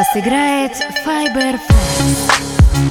вас играет Fiber Flex.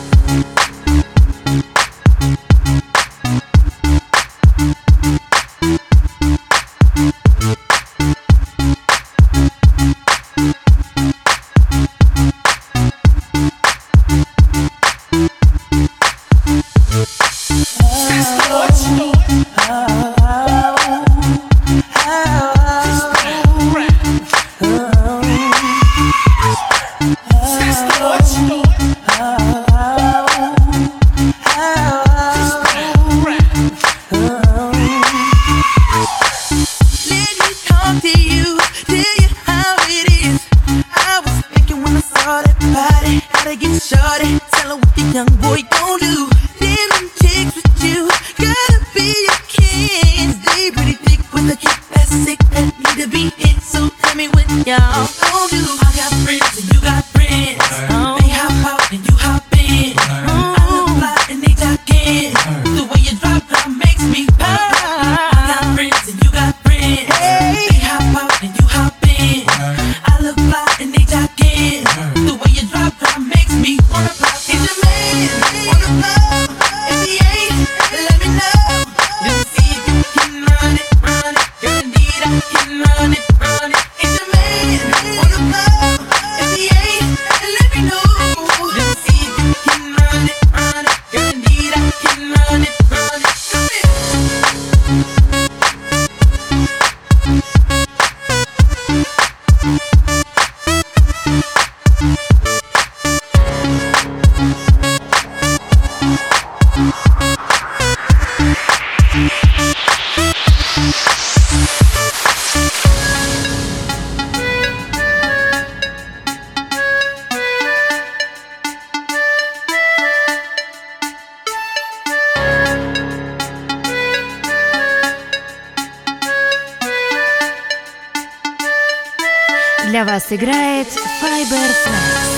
Shorty, tell her what the young boy gon' do. Them chicks with you, gotta be your kids. They pretty thick with a kick that's sick that need to be hit. So tell me what y'all gon' do. I got friends and you got friends. They hop out and you hop in. I look fly and they talkin'. The way you drop makes me pop. I got friends and you got friends. They hop out and you hop in. I look fly and they talkin'. The way you drop makes me wanna pop. Is your man wanna blow? If he ain't, let me know. Let me see if you can run it. Girl, indeed I can run it. Is your man wanna blow? If he ain't, let me know. Let me see if you can run it. Girl, indeed I can run it. Come here. Для вас играет Fiber Flex.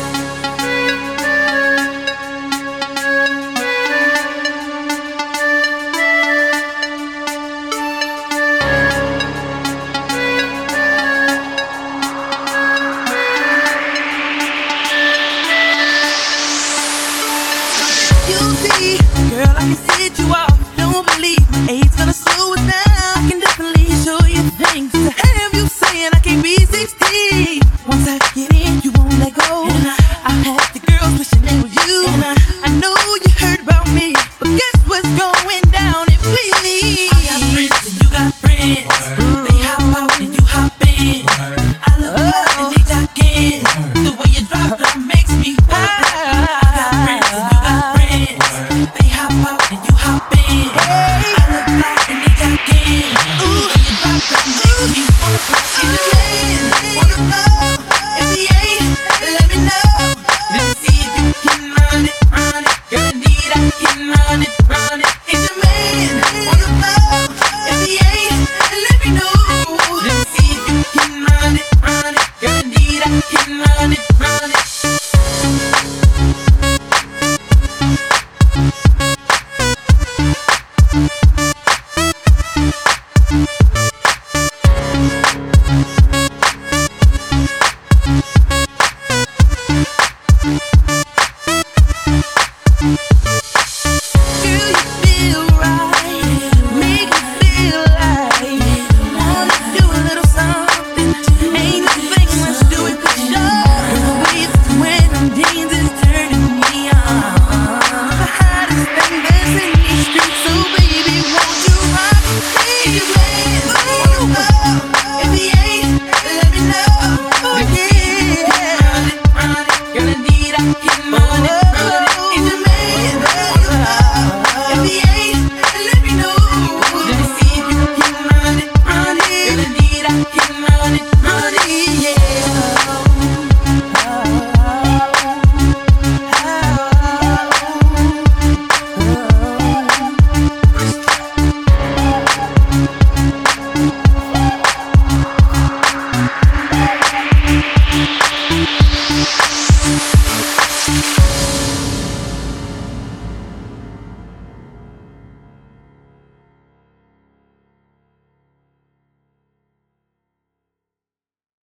You see, girl, I can set you off. Don't believe my age gonna slow it down. I can definitely show you things to have you saying I can't be 16. Once I get in, you won't let go. I had the girls wishing they were you. I know you heard about me, but guess what's going down if we leave? I got friends and you got friends. They hop out and you hop in. I look up and they talkin'. The way you drop makes me pop. I got friends and you got friends. They hop out and you hop in. I look like and they talkin'. Ooh, the way you drop makes me wanna pop.